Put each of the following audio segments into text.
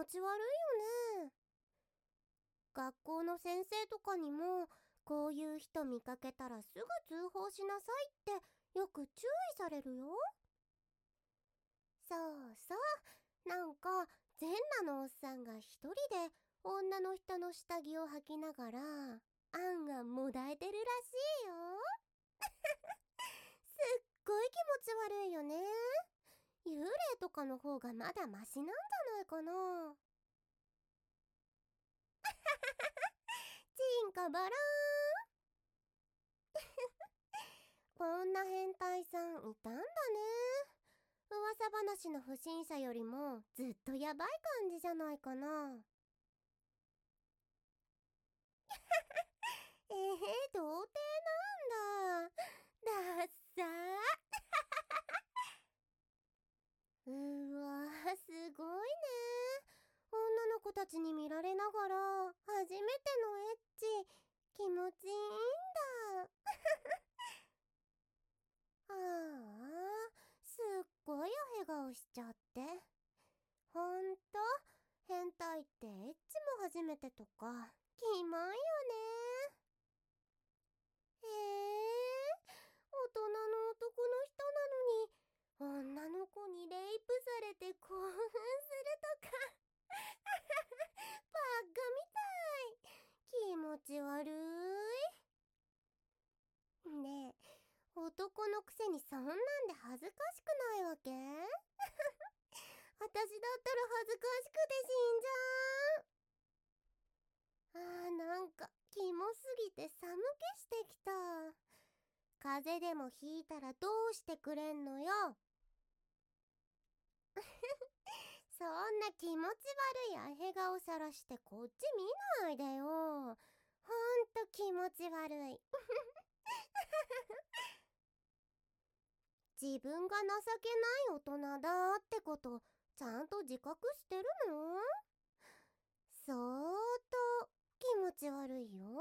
持ち悪いよね。学校の先生とかにも、こういう人見かけたらすぐ通報しなさいってよく注意されるよ。そうそう、なんか全裸のおっさんが一人で女の人の下着を履きながらあんがもだえてるらしいよ。すっごい気持ち悪いよね。幽霊とかの方がまだマシなんじゃないかな。チンカバラーン。こんな変態さんいたんだね。噂話の不審者よりもずっとやばい感じじゃないかな。童貞なんだ。だっさー。わー、すごいね。女の子たちに見られながら初めてのエッチ、気持ちいいんだ。ああ、すっごいおへ顔しちゃって。ほんと、変態ってエッチも初めてとか、キモいよね。大人の男の人なのに、女の子にレイプされて興奮するとか。バカみたい。気持ち悪い。ねえ、男のくせにそんなんで恥ずかしくないわけ？私だったら恥ずかしくて死んじゃう。なんかキモすぎて寒気してきた。風邪でもひいたらどうしてくれんのよ。そんな気持ち悪いアヘ顔さらしてこっち見ないでよ。ほんと気持ち悪い。自分が情けない大人だってことちゃんと自覚してるの？相当気持ち悪いよ。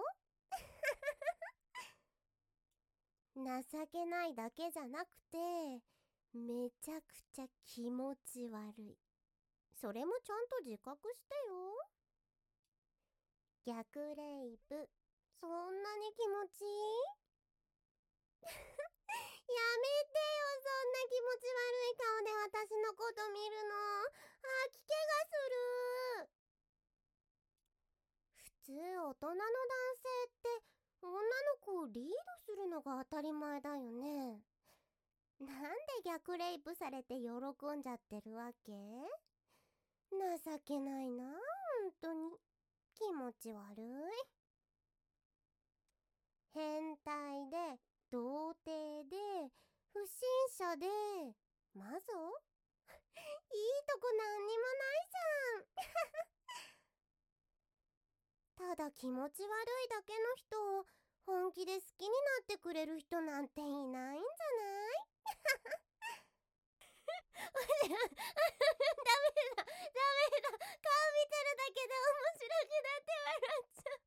情けないだけじゃなくてめちゃくちゃ気持ち悪い。それもちゃんと自覚してよ。逆レイプ、そんなに気持ちいい？やめてよ、そんな気持ち悪い顔で私のこと見るの。吐き気がする。普通大人の男性って女の子をリードするのが当たり前だよね。なんで逆レイプされて喜んじゃってるわけ？情けないな、ほんとに。気持ち悪い。変態で、童貞で、不審者で、マゾ？いいとこなんにもないじゃん。ただ気持ち悪いだけの人を本気で好きになってくれる人なんていないんじゃない？ダメだ、ダメだ。顔見てるだけで面白くなって笑っちゃう。